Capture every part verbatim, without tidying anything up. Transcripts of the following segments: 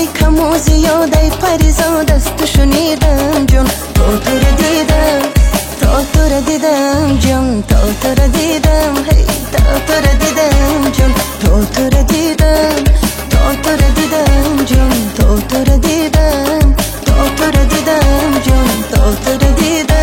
سخنای کم و زیاده پریزاد است تو شنیدم جون تو تو رو دیدم تا تو رو دیدم جون تا تو رو دیدم هی تا تو رو دیدم جون تا تو رو دیدم تا تو رو دیدم جون تا تو رو دیدم تا تو رو دیدم جون تا تو رو دیدم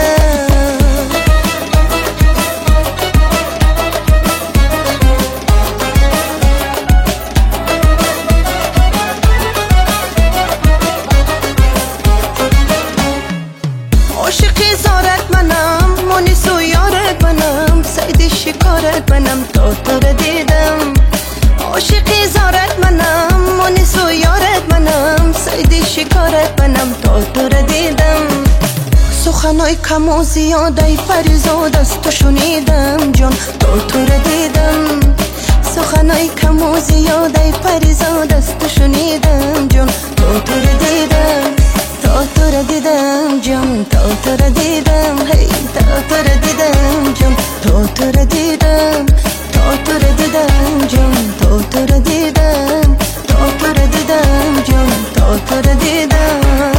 عاشقی زارت منم مونس و یارت منم سید شکارت منم تا تو رو دیدم عاشقی زارت منم مونس و یارت منم سید شکارت منم تا تو رو دیدم سخنای کم و زیاده پریزاد است تو شنیدم جون تا تو رو دیدم سخنای کم و زیاده پریزاد است تو شنیدم جون تا تو رو دیدم تا تو رو دیدم جون تا تو رو دیدم هی تا تو رو دیدم جون تا تو رو دیدم تا تو رو دیدم جون تا تو رو دیدم تا تو رو دیدم جون تا تو رو دیدم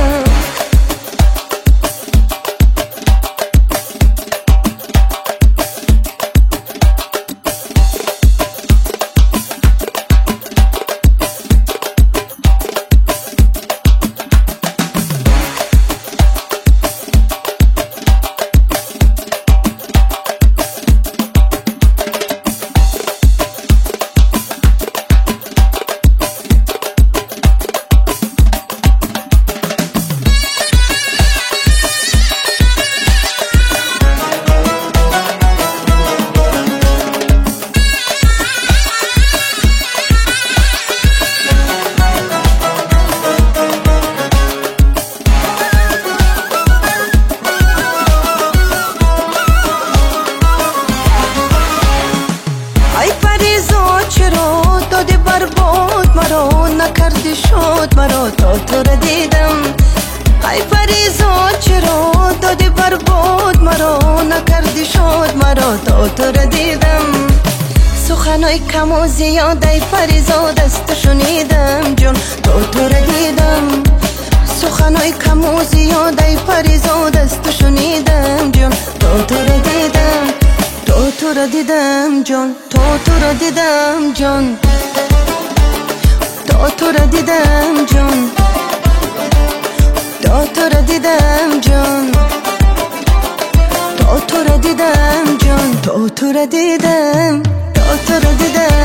برباد مرا نکردی شد مرا تا تو رو دیدم ای پریزا چرا دادی برباد مرا نکردی شد مرا تا تو رو دیدم سخنای کم و زیاده پریزاد است شنیدم جون تا تو رو دیدم سخنای کم و زیاده پریزاد است شنیدم جون تا تو رو دیدم تا تو رو دیدم جون تا تو رو دیدم جون تا تو رو دیدم جون تا تو رو دیدم جون تا تو رو دیدم جون تا تو رو دیدم تا تو رو دیدم